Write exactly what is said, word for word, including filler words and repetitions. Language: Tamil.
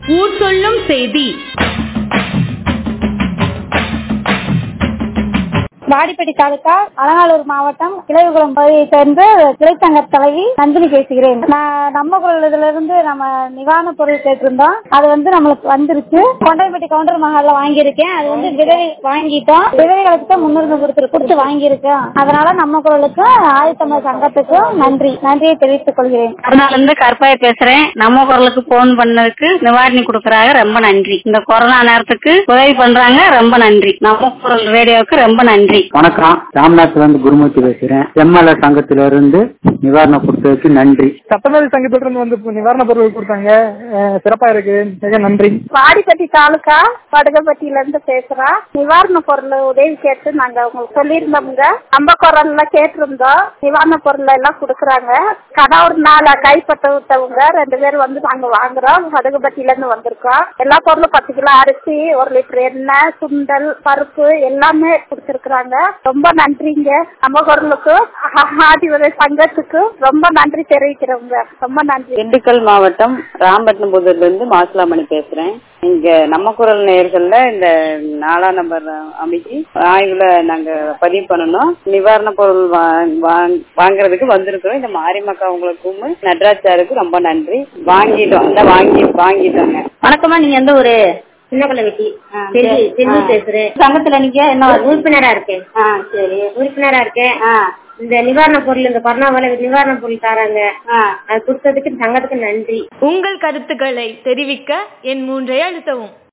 ஊர் சொல்லும் செய்தி. வாடிப்பட்டி தாலுகா அலங்காநல்லூர் மாவட்டம் கிளைகுளம் பகுதியை சேர்ந்து கிளைச்சங்க தலைவி நந்தினி பேசுகிறேன். நான் நம்ம குரல் இருந்து நம்ம நிவாரண பொருள் கேட்டிருந்தோம். அது வந்து நம்மளுக்கு வந்துருச்சு. கொண்டைப்பட்டி கவுண்டர் மகால்ல வாங்கியிருக்கேன். அது வந்து விதவை வாங்கிட்டோம். விதவைகளுக்கு முன்னுரிமை கொடுத்து கொடுத்து வாங்கியிருக்கோம். அதனால நம்ம குரலுக்கு ஆயுத்தமிழ் சங்கத்துக்கும் நன்றி நன்றியை தெரிவித்துக் கொள்கிறேன். அதனால இருந்து கருப்பாய் பேசுறேன். நம்ம குரலுக்கு போன் பண்ணதுக்கு நிவாரணி கொடுக்கறாங்க, ரொம்ப நன்றி. இந்த கொரோனா நேரத்துக்கு உதவி பண்றாங்க, ரொம்ப நன்றி. நம்ம குரல் ரேடியோவுக்கு ரொம்ப நன்றி. வணக்கம், ராம்நாத்ல இருந்து குருமூர்த்தி பேசுறேன். எம்எல்ஏ சங்கத்தில இருந்து நிவாரணம் கொடுத்ததுக்கு நன்றி. சட்டமேதை சங்கத்தில இருந்து வந்து நிவாரண பொருள் கொடுத்தாங்க, சிறப்பா இருக்கு, மிக நன்றி. வாடிப்பட்டி தாலுகா படுகப்பட்டியில இருந்து பேசுறோம். நிவாரண பொருள் உதவி கேட்டு நாங்க உங்களுக்கு சொல்லியிருந்தோம்ங்க. நம்ம குரல்ல கேட்டிருந்தோம். நிவாரண பொருள் எல்லாம் கொடுக்கறாங்க. கணவர் நாள கைப்பட்ட விட்டவங்க ரெண்டு பேரும் வந்து நாங்க வாங்குறோம். படுகப்பட்டியில இருந்து வந்திருக்கோம். எல்லா பொருளும் பத்து கிலோ அரிசி, ஒரு லிட்டர் எண்ணெய், சுண்டல், பருப்பு எல்லாமே கொடுத்திருக்கிறாங்க. ரொம்ப நன்றிங்க. நம்ம குரலுக்கு ஆதிவரை சங்கத்துக்கு ரொம்ப நன்றி தெரிவிக்கிறோங்க. ரொம்ப நன்றி. திண்டுக்கல் மாவட்டம் ராம்பட்டினபுதூர்ல இருந்து மாசிலாமணி பேசுறேன். இங்க நம்ம குரல் நேயர்கள்ல இந்த நாலாம் நம்பர் அமைச்சு ஆய்வுல நாங்க பதிவு பண்ணணும். நிவாரண பொருள் வாங்குறதுக்கு வந்திருக்கிறோம். இந்த மாரிமக்கா உங்களுக்கும் நடராஜாருக்கு ரொம்ப நன்றி. வாங்கிட்டோம், இந்த வாங்கி வாங்கிட்டோங்க. வணக்கமா, நீங்க எந்த ஒரு சின்ன வெட்டி பேசுறேன். சங்கத்துல நீங்க என்ன உறுப்பினரா இருக்கேன். சரி, உறுப்பினரா இருக்கேன். இந்த நிவாரண பொருள், இந்த கொரோனா நிவாரண பொருள் தராங்க, அது கொடுத்ததுக்கு சங்கத்துக்கு நன்றி. உங்கள் கருத்துக்களை தெரிவிக்க என் மூன்றை அழுத்தவும்.